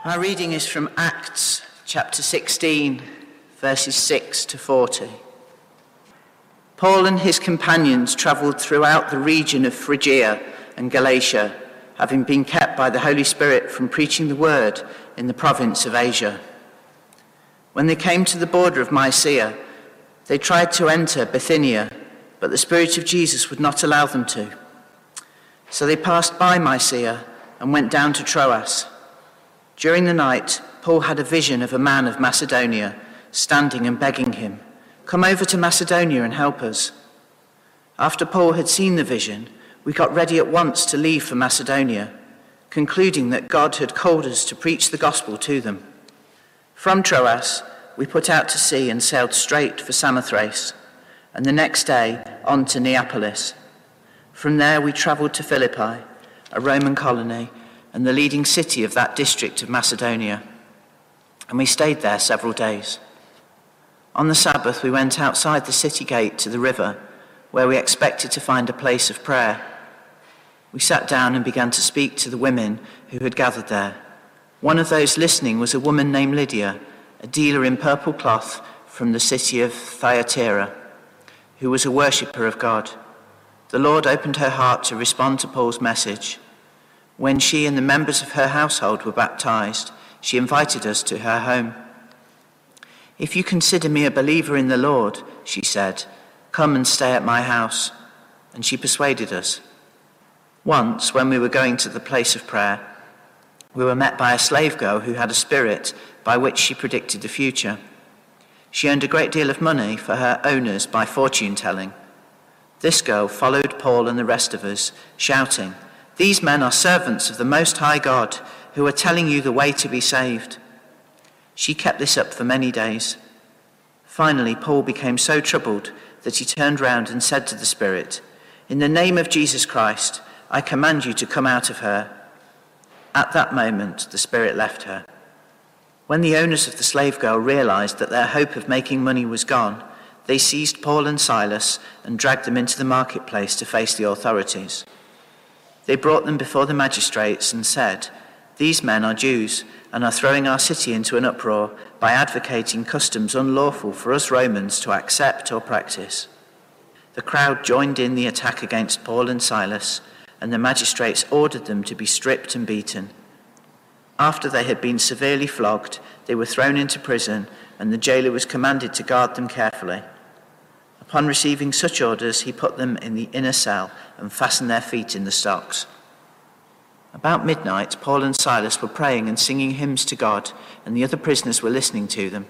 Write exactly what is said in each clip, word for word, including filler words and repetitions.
My reading is from Acts chapter sixteen, verses six to forty. Paul and his companions travelled throughout the region of Phrygia and Galatia, having been kept by the Holy Spirit from preaching the word in the province of Asia. When they came to the border of Mysia, they tried to enter Bithynia, but the Spirit of Jesus would not allow them to. So they passed by Mysia and went down to Troas. During the night, Paul had a vision of a man of Macedonia standing and begging him, "Come over to Macedonia and help us." After Paul had seen the vision, we got ready at once to leave for Macedonia, concluding that God had called us to preach the gospel to them. From Troas, we put out to sea and sailed straight for Samothrace, and the next day on to Neapolis. From there we travelled to Philippi, a Roman colony, and the leading city of that district of Macedonia, and we stayed there several days. On the Sabbath, we went outside the city gate to the river, where we expected to find a place of prayer. We sat down and began to speak to the women who had gathered there. One of those listening was a woman named Lydia, a dealer in purple cloth from the city of Thyatira, who was a worshipper of God. The Lord opened her heart to respond to Paul's message. When she and the members of her household were baptized, she invited us to her home. "If you consider me a believer in the Lord," she said, "come and stay at my house." And she persuaded us. Once, when we were going to the place of prayer, we were met by a slave girl who had a spirit by which she predicted the future. She earned a great deal of money for her owners by fortune telling. This girl followed Paul and the rest of us, shouting, "These men are servants of the Most High God, who are telling you the way to be saved." She kept this up for many days. Finally, Paul became so troubled that he turned round and said to the spirit, "In the name of Jesus Christ, I command you to come out of her." At that moment, the spirit left her. When the owners of the slave girl realized that their hope of making money was gone, they seized Paul and Silas and dragged them into the marketplace to face the authorities. They brought them before the magistrates and said, "These men are Jews and are throwing our city into an uproar by advocating customs unlawful for us Romans to accept or practice." The crowd joined in the attack against Paul and Silas, and the magistrates ordered them to be stripped and beaten. After they had been severely flogged, they were thrown into prison, and the jailer was commanded to guard them carefully. Upon receiving such orders, he put them in the inner cell and fastened their feet in the stocks. About midnight, Paul and Silas were praying and singing hymns to God, and the other prisoners were listening to them.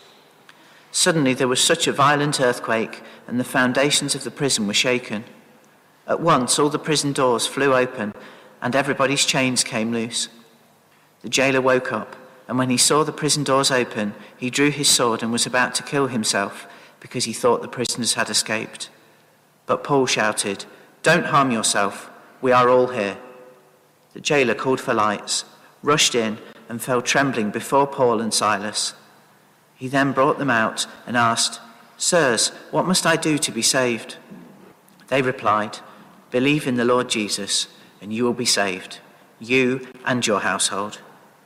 Suddenly there was such a violent earthquake, and the foundations of the prison were shaken. At once all the prison doors flew open, and everybody's chains came loose. The jailer woke up, and when he saw the prison doors open, he drew his sword and was about to kill himself, because he thought the prisoners had escaped. But Paul shouted, "Don't harm yourself, we are all here." The jailer called for lights, rushed in, and fell trembling before Paul and Silas. He then brought them out and asked, "Sirs, what must I do to be saved?" They replied, "Believe in the Lord Jesus, and you will be saved, you and your household."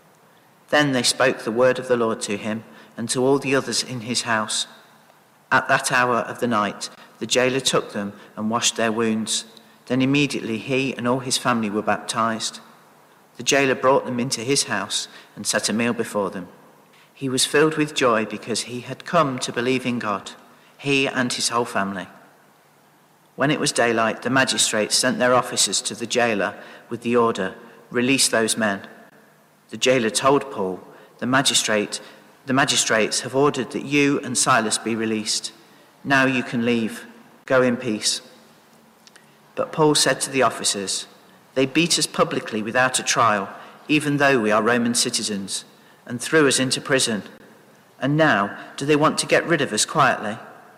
Then they spoke the word of the Lord to him and to all the others in his house. At that hour of the night, the jailer took them and washed their wounds. Then immediately he and all his family were baptized. The jailer brought them into his house and set a meal before them. He was filled with joy because he had come to believe in God, he and his whole family. When it was daylight, the magistrates sent their officers to the jailer with the order, "Release those men." The jailer told Paul, the magistrate The magistrates have ordered that you and Silas be released. Now you can leave. Go in peace. But Paul said to the officers, "They beat us publicly without a trial, even though we are Roman citizens, and threw us into prison. And now, do they want to get rid of us quietly?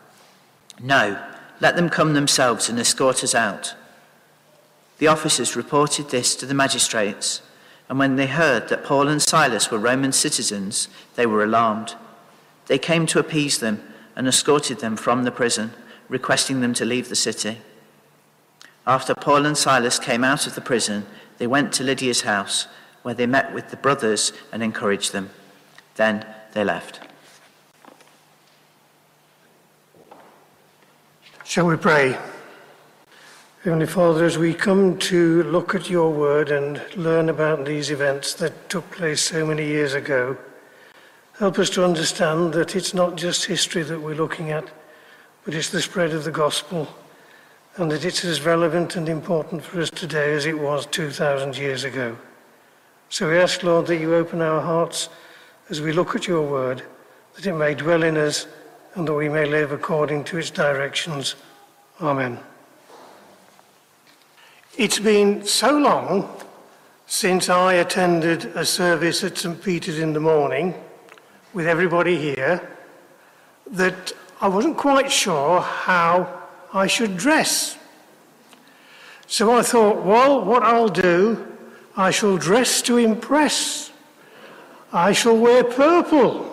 No, let them come themselves and escort us out." The officers reported this to the magistrates, and when they heard that Paul and Silas were Roman citizens, they were alarmed. They came to appease them and escorted them from the prison, requesting them to leave the city. After Paul and Silas came out of the prison, they went to Lydia's house, where they met with the brothers and encouraged them. Then they left. Shall we pray? Heavenly Father, as we come to look at your word and learn about these events that took place so many years ago, help us to understand that it's not just history that we're looking at, but it's the spread of the gospel, and that it's as relevant and important for us today as it was two thousand years ago. So we ask, Lord, that you open our hearts as we look at your word, that it may dwell in us and that we may live according to its directions. Amen. It's been so long since I attended a service at St Peter's in the morning with everybody here that I wasn't quite sure how I should dress. So I thought, well, what I'll do, I shall dress to impress. I shall wear purple.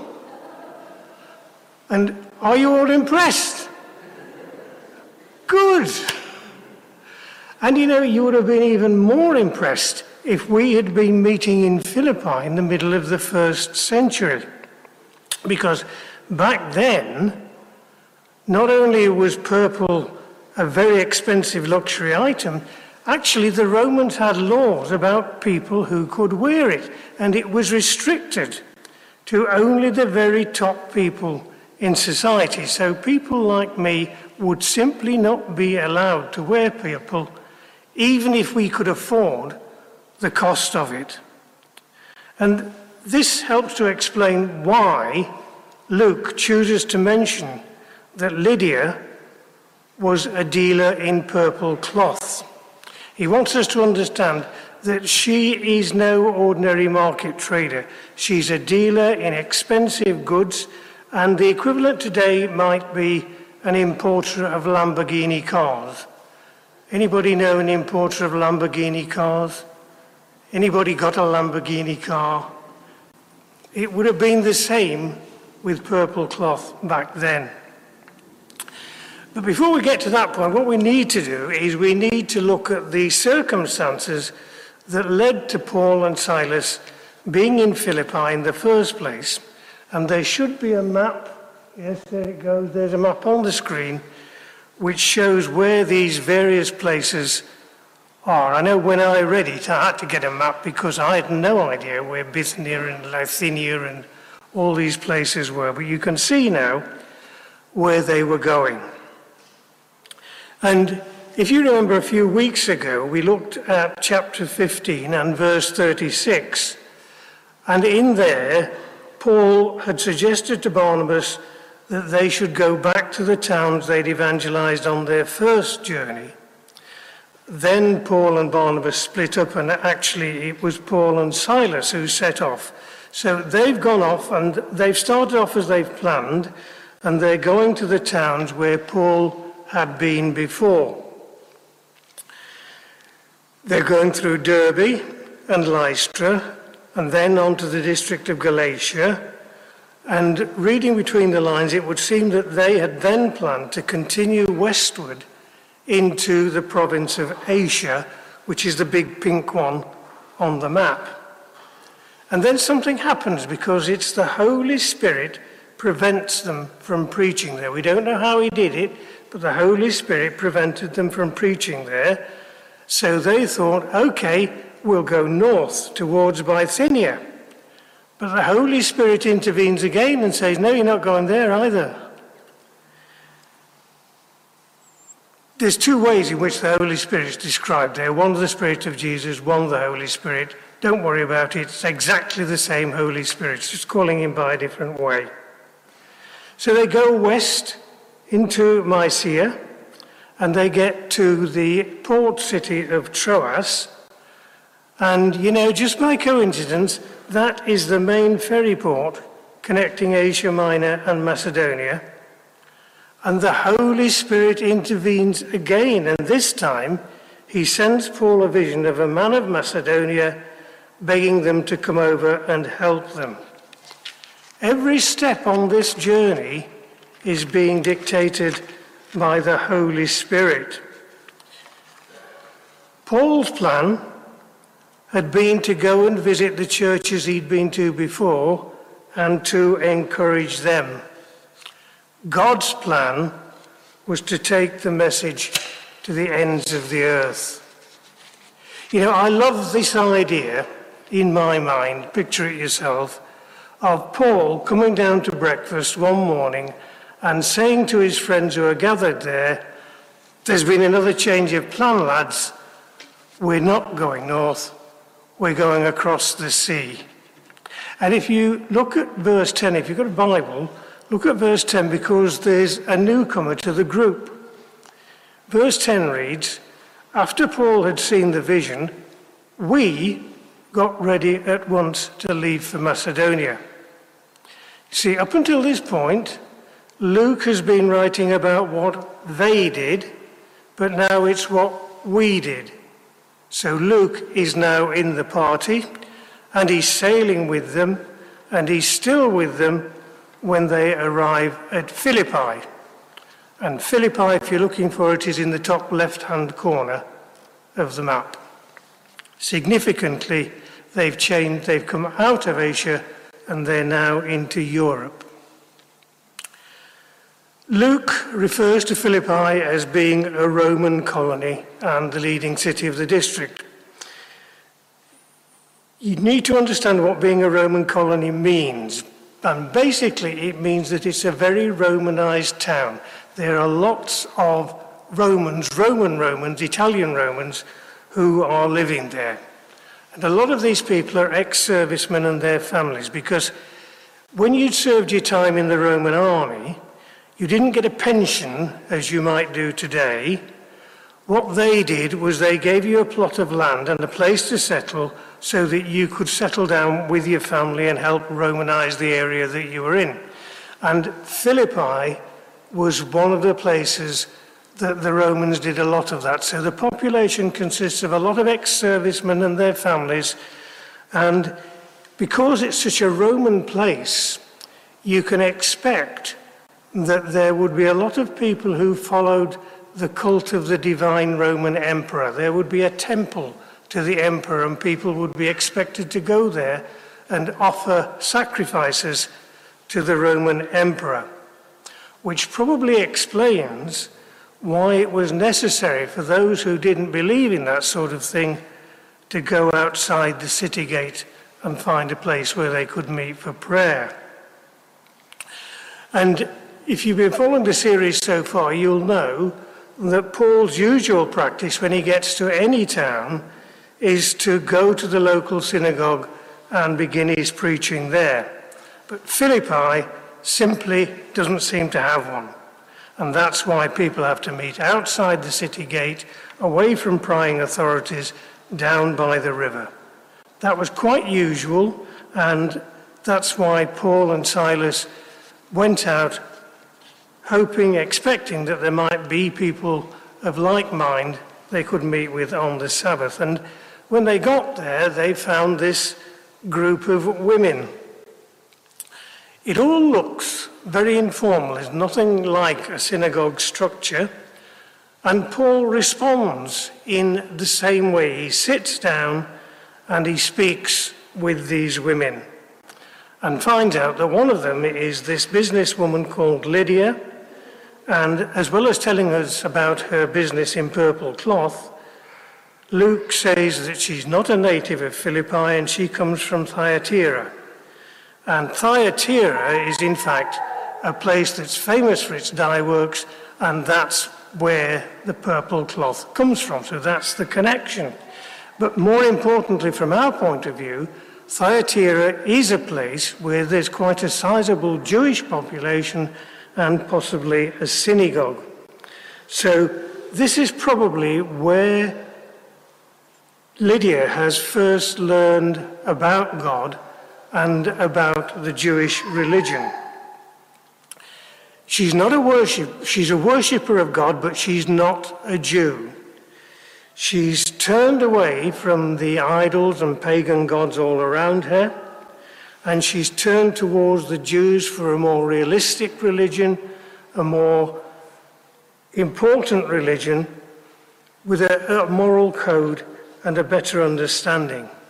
And are you all impressed? Good. And you know, you would have been even more impressed if we had been meeting in Philippi in the middle of the first century. Because back then, not only was purple a very expensive luxury item, actually the Romans had laws about people who could wear it, and it was restricted to only the very top people in society. So people like me would simply not be allowed to wear purple, even if we could afford the cost of it. And this helps to explain why Luke chooses to mention that Lydia was a dealer in purple cloth. He wants us to understand that she is no ordinary market trader. She's a dealer in expensive goods, and the equivalent today might be an importer of Lamborghini cars. Anybody know an importer of Lamborghini cars? Anybody got a Lamborghini car? It would have been the same with purple cloth back then. But before we get to that point, what we need to do is we need to look at the circumstances that led to Paul and Silas being in Philippi in the first place. And there should be a map. Yes, there it goes. There's a map on the screen which shows where these various places are. I know when I read it, I had to get a map because I had no idea where Bithynia and Lithuania and all these places were. But you can see now where they were going. And if you remember a few weeks ago, we looked at chapter fifteen and verse thirty-six. And in there, Paul had suggested to Barnabas that they should go back to the towns they'd evangelized on their first journey. Then Paul and Barnabas split up, and actually it was Paul and Silas who set off. So they've gone off, and they've started off as they've planned, and they're going to the towns where Paul had been before. They're going through Derbe and Lystra, and then on to the district of Galatia. And reading between the lines, it would seem that they had then planned to continue westward into the province of Asia, which is the big pink one on the map. And then something happens, because it's the Holy Spirit prevents them from preaching there. We don't know how he did it, but the Holy Spirit prevented them from preaching there. So they thought, okay, we'll go north towards Bithynia. But the Holy Spirit intervenes again and says, no, you're not going there either. There's two ways in which the Holy Spirit is described there. One, the Spirit of Jesus, one, the Holy Spirit. Don't worry about it. It's exactly the same Holy Spirit, just calling him by a different way. So they go west into Mysia, and they get to the port city of Troas. And, you know, just by coincidence, that is the main ferry port connecting Asia Minor and Macedonia. And the Holy Spirit intervenes again, and this time he sends Paul a vision of a man of Macedonia begging them to come over and help them. Every step on this journey is being dictated by the Holy Spirit. Paul's plan had been to go and visit the churches he'd been to before and to encourage them. God's plan was to take the message to the ends of the earth. You know, I love this idea in my mind, picture it yourself, of Paul coming down to breakfast one morning and saying to his friends who are gathered there, "There's been another change of plan, lads. We're not going north. We're going across the sea." And if you look at verse ten, if you've got a Bible, look at verse ten, because there's a newcomer to the group. Verse ten reads, "After Paul had seen the vision, we got ready at once to leave for Macedonia." See, up until this point, Luke has been writing about what they did, but now it's what we did. So Luke is now in the party, and he's sailing with them, and he's still with them when they arrive at Philippi. And Philippi, if you're looking for it, is in the top left-hand corner of the map. Significantly, they've changed, they've come out of Asia, and they're now into Europe. Luke refers to Philippi as being a Roman colony and the leading city of the district. You need to understand what being a Roman colony means. And basically, it means that it's a very Romanized town. There are lots of Romans, Roman Romans, Italian Romans, who are living there. And a lot of these people are ex-servicemen and their families, because when you'd served your time in the Roman army, you didn't get a pension as you might do today. What they did was they gave you a plot of land and a place to settle so that you could settle down with your family and help Romanize the area that you were in. And Philippi was one of the places that the Romans did a lot of that. So the population consists of a lot of ex-servicemen and their families. And because it's such a Roman place, you can expect that there would be a lot of people who followed the cult of the divine Roman emperor. There would be a temple to the emperor, and people would be expected to go there and offer sacrifices to the Roman emperor, which probably explains why it was necessary for those who didn't believe in that sort of thing to go outside the city gate and find a place where they could meet for prayer. And if you've been following the series so far, you'll know that Paul's usual practice when he gets to any town is to go to the local synagogue and begin his preaching there. But Philippi simply doesn't seem to have one. And that's why people have to meet outside the city gate, away from prying authorities, down by the river. That was quite usual, and that's why Paul and Silas went out hoping, expecting that there might be people of like mind they could meet with on the Sabbath. And when they got there, they found this group of women. It all looks very informal. There's nothing like a synagogue structure. And Paul responds in the same way. He sits down and he speaks with these women and finds out that one of them is this businesswoman called Lydia. And as well as telling us about her business in purple cloth, Luke says that she's not a native of Philippi and she comes from Thyatira. And Thyatira is in fact a place that's famous for its dye works, and that's where the purple cloth comes from. So that's the connection. But more importantly, from our point of view, Thyatira is a place where there's quite a sizable Jewish population and possibly a synagogue. So this is probably where Lydia has first learned about God and about the Jewish religion. She's not a worship, she's a worshipper of God, but she's not a Jew. She's turned away from the idols and pagan gods all around her, and she's turned towards the Jews for a more realistic religion, a more important religion with a, a moral code and a better understanding.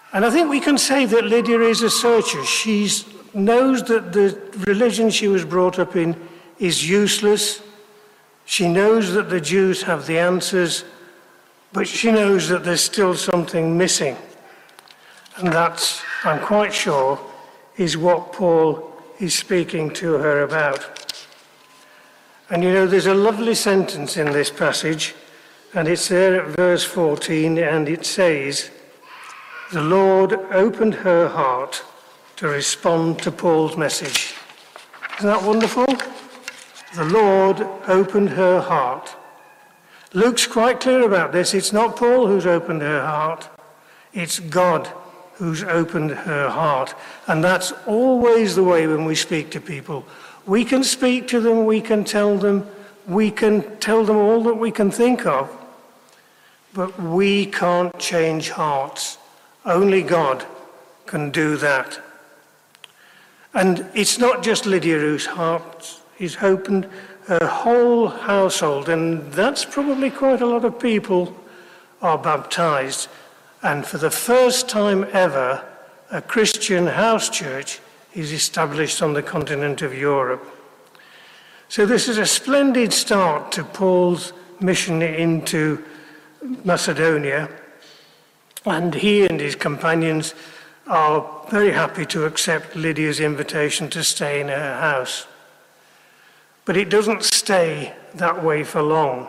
And I think we can say that Lydia is a searcher. She knows that the religion she was brought up in is useless. She knows that the Jews have the answers, but she knows that there's still something missing. And that's, I'm quite sure, is what Paul is speaking to her about. And you know, there's a lovely sentence in this passage, and it's there at verse fourteen, and it says, "The Lord opened her heart to respond to Paul's message." Isn't that wonderful? The Lord opened her heart. Luke's quite clear about this. It's not Paul who's opened her heart. It's God who's opened her heart. And that's always the way when we speak to people. We can speak to them, we can tell them, we can tell them all that we can think of, but we can't change hearts. Only God can do that. And it's not just Lydia whose heart is opened, her whole household, and that's probably quite a lot of people, are baptized. And for the first time ever, a Christian house church is established on the continent of Europe. So this is a splendid start to Paul's mission into Macedonia, and he and his companions are very happy to accept Lydia's invitation to stay in her house. But it doesn't stay that way for long.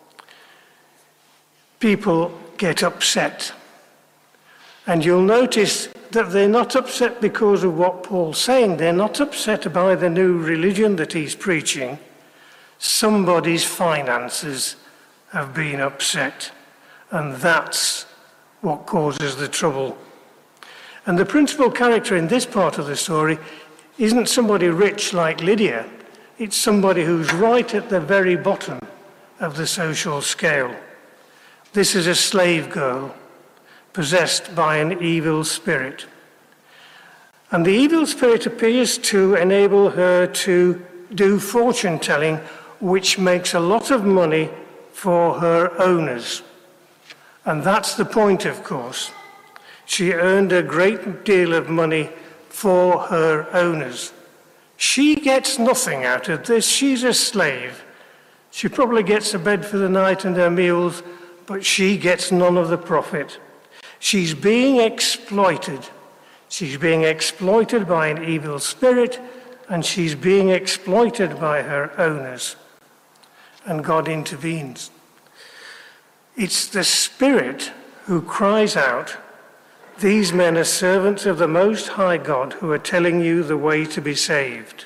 People get upset. And you'll notice that they're not upset because of what Paul's saying. They're not upset by the new religion that he's preaching. Somebody's finances have been upset. And that's what causes the trouble. And the principal character in this part of the story isn't somebody rich like Lydia. It's somebody who's right at the very bottom of the social scale. This is a slave girl possessed by an evil spirit. And the evil spirit appears to enable her to do fortune telling, which makes a lot of money for her owners. And that's the point, of course. She earned a great deal of money for her owners. She gets nothing out of this. She's a slave. She probably gets a bed for the night and her meals, but she gets none of the profit. She's being exploited. She's being exploited by an evil spirit, and she's being exploited by her owners. And God intervenes. It's the Spirit who cries out, "These men are servants of the Most High God who are telling you the way to be saved."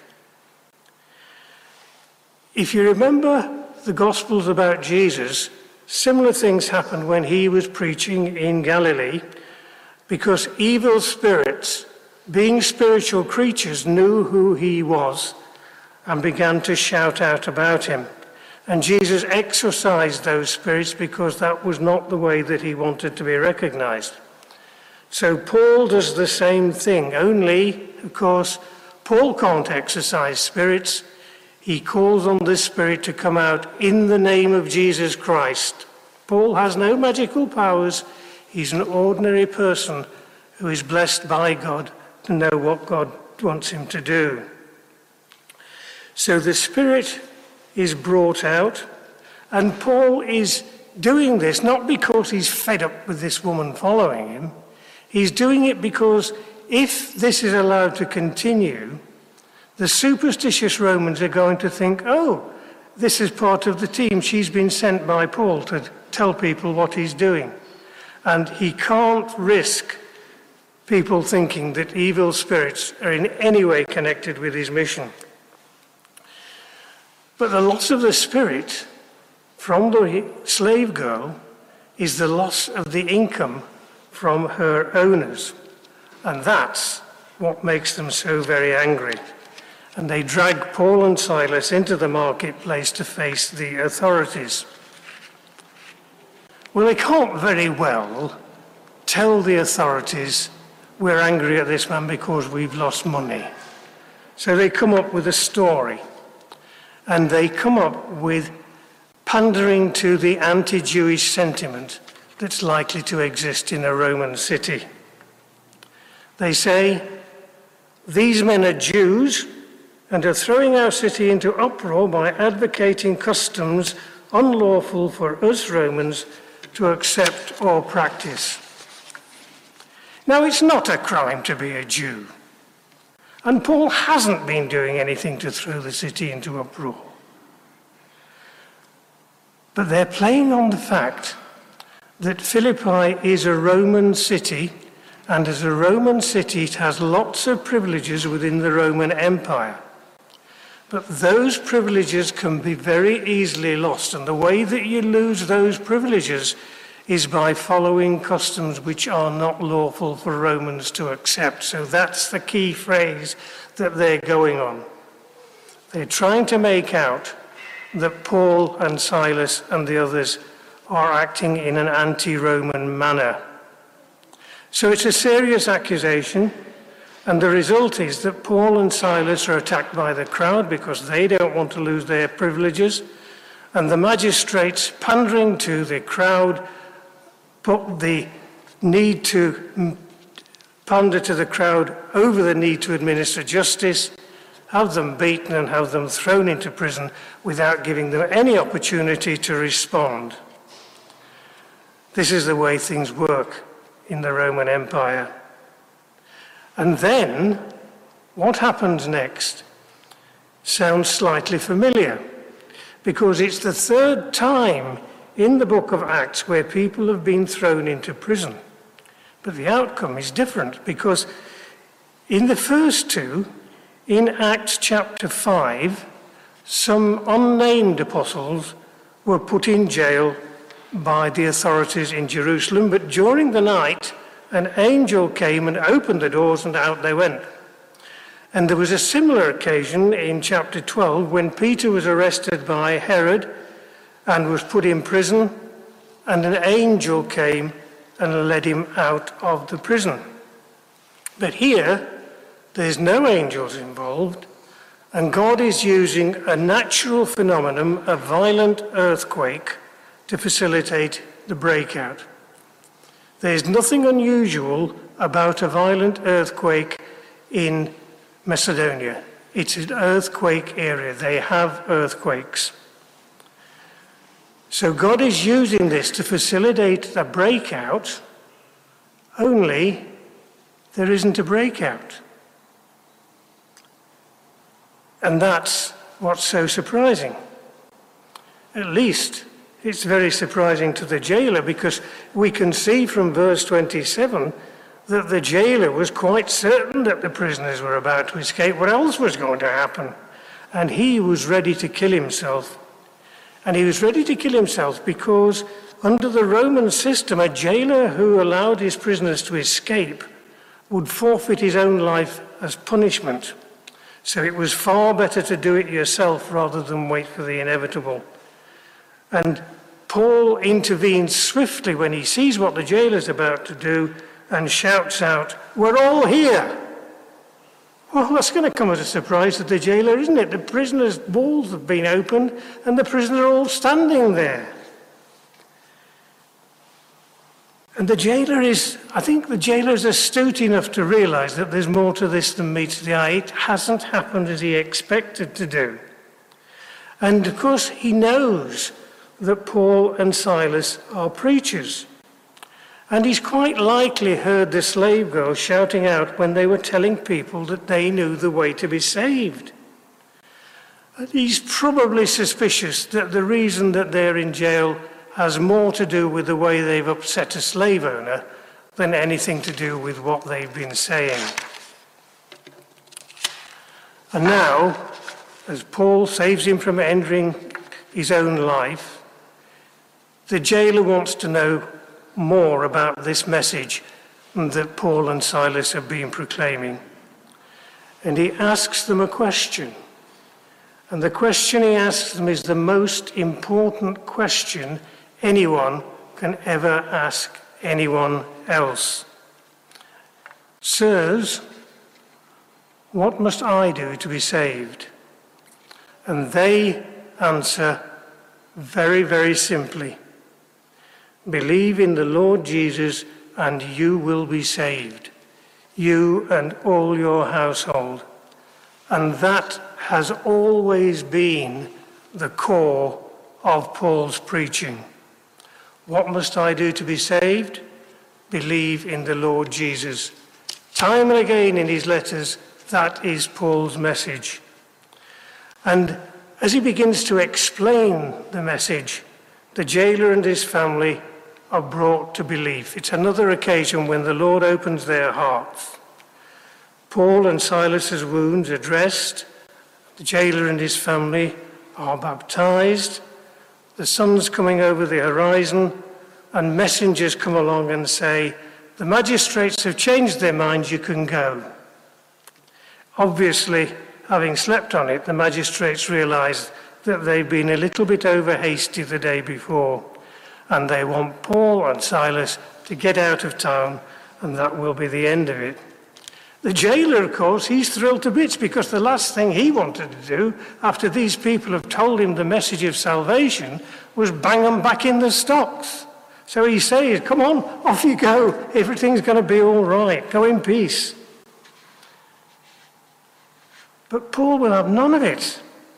If you remember the Gospels about Jesus, similar things happened when he was preaching in Galilee, because evil spirits, being spiritual creatures, knew who he was and began to shout out about him. And Jesus exorcised those spirits because that was not the way that he wanted to be recognized. So Paul does the same thing, only, of course, Paul can't exorcise spirits. He calls on this spirit to come out in the name of Jesus Christ. Paul has no magical powers. He's an ordinary person who is blessed by God to know what God wants him to do. So the spirit is brought out, and Paul is doing this not because he's fed up with this woman following him. He's doing it because if this is allowed to continue, the superstitious Romans are going to think, oh, this is part of the team. She's been sent by Paul to tell people what he's doing. And he can't risk people thinking that evil spirits are in any way connected with his mission. But the loss of the spirit from the slave girl is the loss of the income from her owners. And that's what makes them so very angry. And they drag Paul and Silas into the marketplace to face the authorities. Well, they can't very well tell the authorities, we're angry at this man because we've lost money. So they come up with a story. And they come up with pandering to the anti-Jewish sentiment that's likely to exist in a Roman city. They say, "These men are Jews and are throwing our city into uproar by advocating customs unlawful for us Romans to accept or practice." Now, it's not a crime to be a Jew, and Paul hasn't been doing anything to throw the city into uproar. But they're playing on the fact that Philippi is a Roman city, and as a Roman city it has lots of privileges within the Roman Empire. But those privileges can be very easily lost, and the way that you lose those privileges is by following customs which are not lawful for Romans to accept. So that's the key phrase that they're going on. They're trying to make out that Paul and Silas and the others are acting in an anti-Roman manner. So it's a serious accusation, and the result is that Paul and Silas are attacked by the crowd because they don't want to lose their privileges, and the magistrates, pandering to the crowd, put the need to pander to the crowd over the need to administer justice, have them beaten and have them thrown into prison without giving them any opportunity to respond. This is the way things work in the Roman Empire. And then, what happens next sounds slightly familiar, because it's the third time in the book of Acts where people have been thrown into prison. But the outcome is different, because in the first two, in Acts chapter five, some unnamed apostles were put in jail by the authorities in Jerusalem, but during the night, an angel came and opened the doors and out they went. And there was a similar occasion in chapter twelve when Peter was arrested by Herod and was put in prison, and an angel came and led him out of the prison. But here, there's no angels involved, and God is using a natural phenomenon, a violent earthquake, to facilitate the breakout. There's nothing unusual about a violent earthquake in Macedonia. It's an earthquake area. They have earthquakes. So God is using this to facilitate the breakout, only there isn't a breakout. And that's what's so surprising. At least it's very surprising to the jailer, because we can see from verse twenty-seven that the jailer was quite certain that the prisoners were about to escape. What else was going to happen? And he was ready to kill himself. And he was ready to kill himself because under the Roman system, a jailer who allowed his prisoners to escape would forfeit his own life as punishment. So it was far better to do it yourself rather than wait for the inevitable. And Paul intervenes swiftly when he sees what the jailer's about to do and shouts out, "We're all here!" Well, that's going to come as a surprise to the jailer, isn't it? The prisoner's walls have been opened and the prisoners are all standing there. And the jailer is, I think the jailer is astute enough to realize that there's more to this than meets the eye. It hasn't happened as he expected to do. And of course, he knows that Paul and Silas are preachers. And he's quite likely heard the slave girls shouting out when they were telling people that they knew the way to be saved. And he's probably suspicious that the reason that they're in jail has more to do with the way they've upset a slave owner than anything to do with what they've been saying. And now, as Paul saves him from ending his own life, the jailer wants to know more about this message that Paul and Silas have been proclaiming. And he asks them a question. And the question he asks them is the most important question anyone can ever ask anyone else. "Sirs, what must I do to be saved?" And they answer very, very simply, "Believe in the Lord Jesus and you will be saved, you and all your household. And that has always been the core of Paul's preaching. What must I do to be saved? Believe in the Lord Jesus. Time and again in his letters, that is Paul's message. And as he begins to explain the message, the jailer and his family are brought to belief. It's another occasion when the Lord opens their hearts. Paul and Silas's wounds are dressed, the jailer and his family are baptized, the sun's coming over the horizon, and messengers come along and say, the magistrates have changed their minds, you can go. Obviously, having slept on it, the magistrates realised that they'd been a little bit over hasty the day before, and they want Paul and Silas to get out of town, and that will be the end of it. The jailer, of course, he's thrilled to bits, because the last thing he wanted to do after these people have told him the message of salvation was bang them back in the stocks. So he says, come on, off you go. Everything's going to be all right. Go in peace. But Paul will have none of it.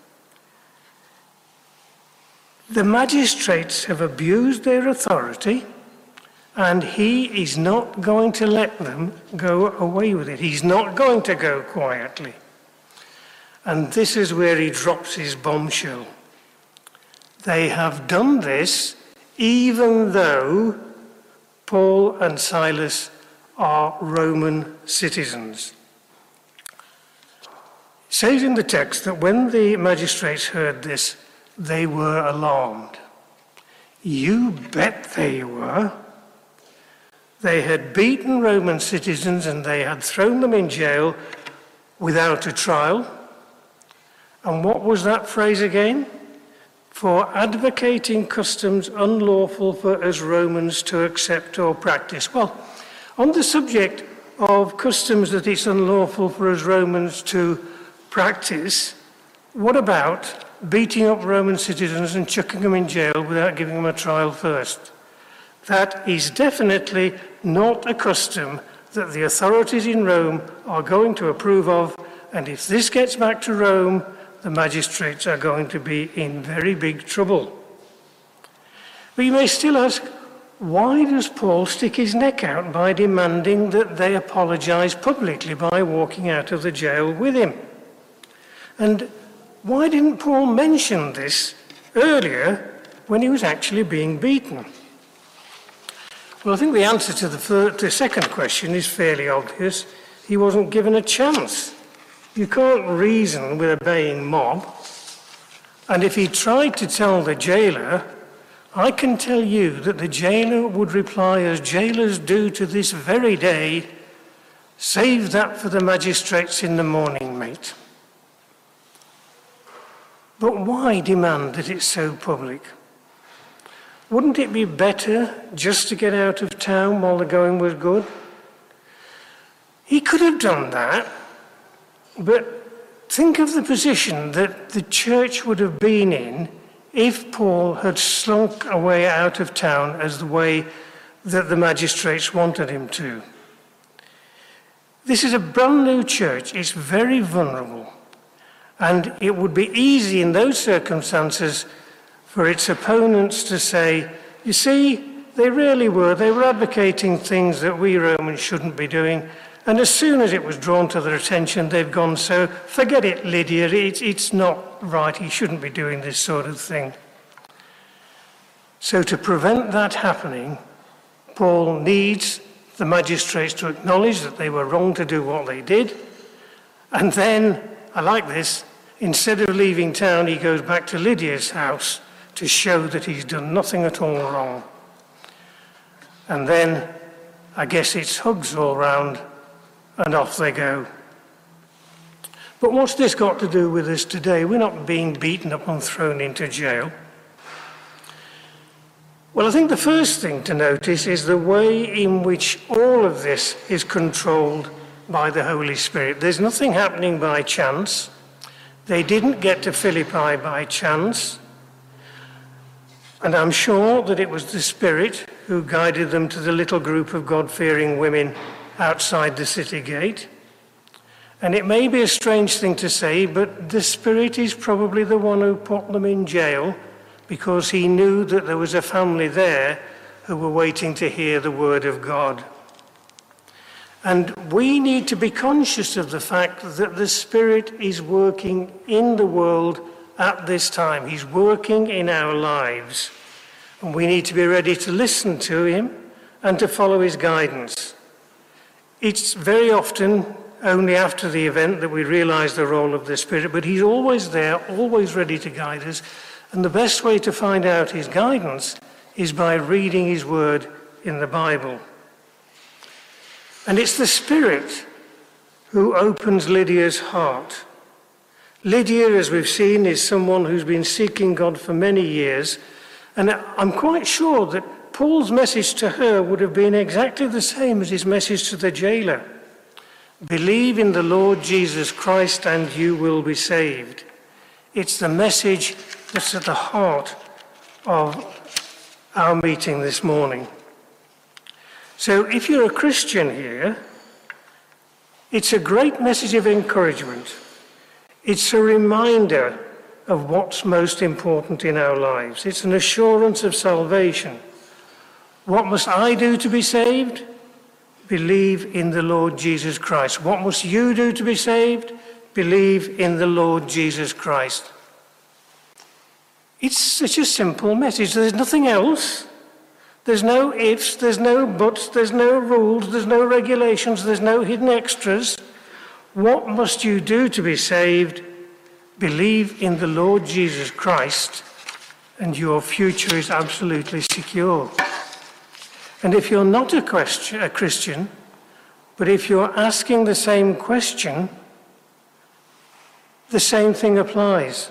The magistrates have abused their authority, and he is not going to let them go away with it. He's not going to go quietly. And this is where he drops his bombshell. They have done this even though Paul and Silas are Roman citizens. It says in the text that when the magistrates heard this, they were alarmed. You bet they were. They had beaten Roman citizens and they had thrown them in jail without a trial. And what was that phrase again? For advocating customs unlawful for us Romans to accept or practice. Well, on the subject of customs that it's unlawful for us Romans to practice, what about beating up Roman citizens and chucking them in jail without giving them a trial first? That is definitely not a custom that the authorities in Rome are going to approve of, and if this gets back to Rome, the magistrates are going to be in very big trouble. But you may still ask, why does Paul stick his neck out by demanding that they apologise publicly by walking out of the jail with him? And why didn't Paul mention this earlier when he was actually being beaten? Well, I think the answer to the, first, the second question is fairly obvious. He wasn't given a chance. You can't reason with a baying mob. And if he tried to tell the jailer, I can tell you that the jailer would reply, as jailers do to this very day, save that for the magistrates in the morning, mate. But why demand that it's so public? Wouldn't it be better just to get out of town while the going was good? He could have done that, but think of the position that the church would have been in if Paul had slunk away out of town as the way that the magistrates wanted him to. This is a brand new church. It's very vulnerable. And it would be easy in those circumstances for its opponents to say, you see, they really were. They were advocating things that we Romans shouldn't be doing. And as soon as it was drawn to their attention, they've gone, so forget it, Lydia, it's, it's not right. He shouldn't be doing this sort of thing. So to prevent that happening, Paul needs the magistrates to acknowledge that they were wrong to do what they did. And then, I like this, instead of leaving town, he goes back to Lydia's house to show that he's done nothing at all wrong. And then, I guess it's hugs all round, and off they go. But what's this got to do with us today? We're not being beaten up and thrown into jail. Well, I think the first thing to notice is the way in which all of this is controlled by the Holy Spirit. There's nothing happening by chance. They didn't get to Philippi by chance. And I'm sure that it was the Spirit who guided them to the little group of God-fearing women outside the city gate. And it may be a strange thing to say, but the Spirit is probably the one who put them in jail, because he knew that there was a family there who were waiting to hear the word of God. And we need to be conscious of the fact that the Spirit is working in the world at this time. He's working in our lives. And we need to be ready to listen to him and to follow his guidance. It's very often only after the event that we realize the role of the Spirit, but he's always there, always ready to guide us. And the best way to find out his guidance is by reading his word in the Bible. And it's the Spirit who opens Lydia's heart. Lydia, as we've seen, is someone who's been seeking God for many years. And I'm quite sure that Paul's message to her would have been exactly the same as his message to the jailer. Believe in the Lord Jesus Christ and you will be saved. It's the message that's at the heart of our meeting this morning. So if you're a Christian here, it's a great message of encouragement. It's a reminder of what's most important in our lives. It's an assurance of salvation. What must I do to be saved? Believe in the Lord Jesus Christ. What must you do to be saved? Believe in the Lord Jesus Christ. It's such a simple message. There's nothing else. There's no ifs, there's no buts, there's no rules, there's no regulations, there's no hidden extras. What must you do to be saved? Believe in the Lord Jesus Christ, and your future is absolutely secure. And if you're not a, question, a Christian, but if you're asking the same question, the same thing applies.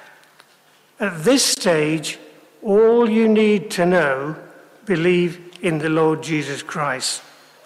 At this stage, all you need to know, believe in the Lord Jesus Christ.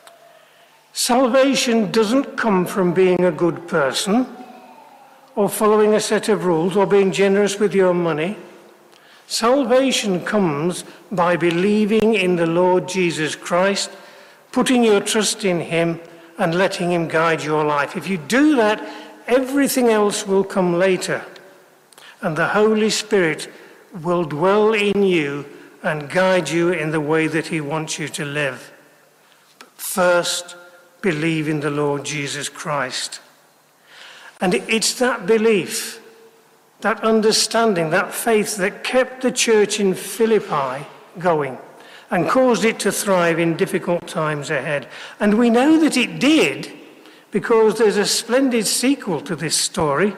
Salvation doesn't come from being a good person or following a set of rules or being generous with your money. Salvation comes by believing in the Lord Jesus Christ, putting your trust in him and letting him guide your life. If you do that, everything else will come later, and the Holy Spirit will dwell in you and guide you in the way that he wants you to live. But first, believe in the Lord Jesus Christ. And it's that belief, that understanding, that faith that kept the church in Philippi going and caused it to thrive in difficult times ahead. And we know that it did because there's a splendid sequel to this story,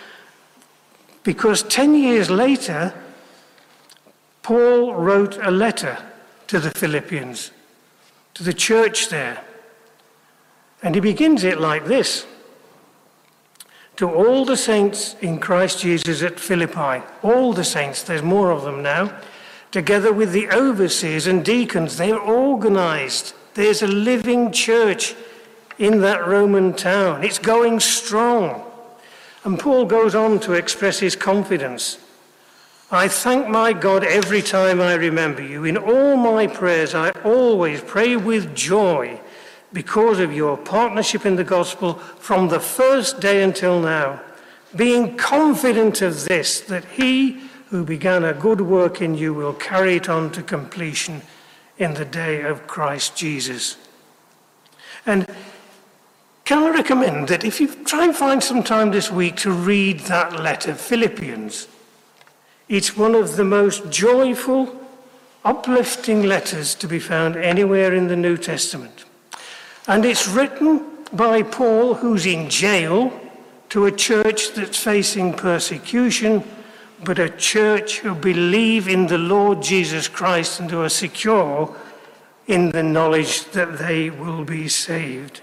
because ten years later, Paul wrote a letter to the Philippians, to the church there. And he begins it like this: to all the saints in Christ Jesus at Philippi, all the saints, there's more of them now, together with the overseers and deacons, they're organized. There's a living church in that Roman town. It's going strong. And Paul goes on to express his confidence. I thank my God every time I remember you. In all my prayers, I always pray with joy because of your partnership in the gospel from the first day until now, being confident of this, that he who began a good work in you will carry it on to completion in the day of Christ Jesus. And can I recommend that if you try and find some time this week to read that letter, Philippians, it's one of the most joyful, uplifting letters to be found anywhere in the New Testament. And it's written by Paul, who's in jail, to a church that's facing persecution, but a church who believe in the Lord Jesus Christ and who are secure in the knowledge that they will be saved.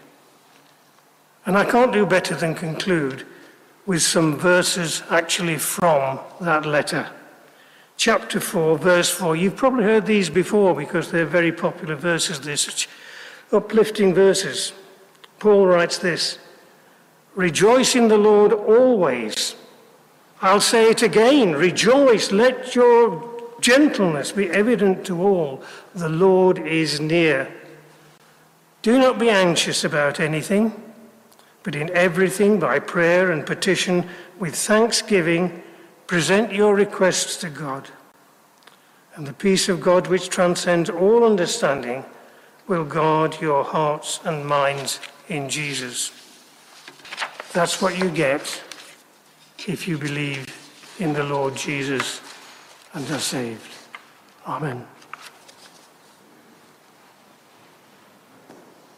And I can't do better than conclude with some verses actually from that letter. Chapter four, verse four. You've probably heard these before because they're very popular verses. They're such uplifting verses. Paul writes this: rejoice in the Lord always. I'll say it again, rejoice. Let your gentleness be evident to all. The Lord is near. Do not be anxious about anything, but in everything by prayer and petition with thanksgiving present your requests to God. And the peace of God, which transcends all understanding, will guard your hearts and minds in Jesus. That's what you get if you believe in the Lord Jesus and are saved. Amen.